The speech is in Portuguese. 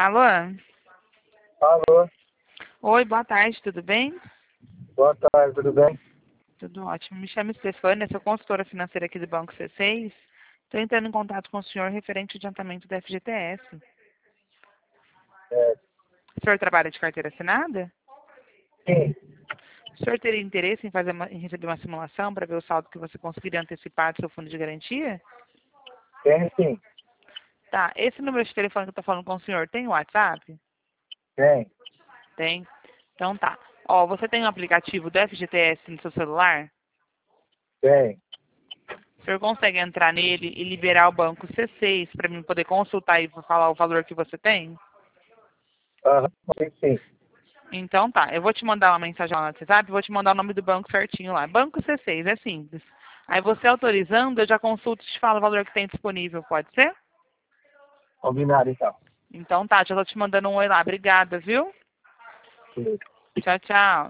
Alô? Alô, Oi, boa tarde, tudo bem? boa tarde, tudo bem? Tudo ótimo. Me chamo Stefânia, sou consultora financeira aqui do Banco C6. Estou entrando em contato com o senhor referente ao adiantamento da FGTS. É, O senhor trabalha de carteira assinada? sim, O senhor teria interesse em receber uma simulação para ver o saldo que você conseguiria antecipar do seu fundo de garantia? tem sim, Tá, esse número de telefone que eu estou falando com o senhor tem WhatsApp? tem, Tem. Então tá. Ó, você tem um aplicativo do FGTS no seu celular? tem. O senhor consegue entrar nele e liberar o banco C6 para mim poder consultar e falar o valor que você tem? Aham, tem sim. Então tá, eu vou te mandar uma mensagem lá no WhatsApp, vou te mandar o nome do banco certinho lá. Banco C6, é simples. Aí você autorizando, eu já consulto e te falo o valor que tem disponível, pode ser? Combinado então. Então tá, já tô te mandando um oi lá. Obrigada, viu? Tchau, tchau.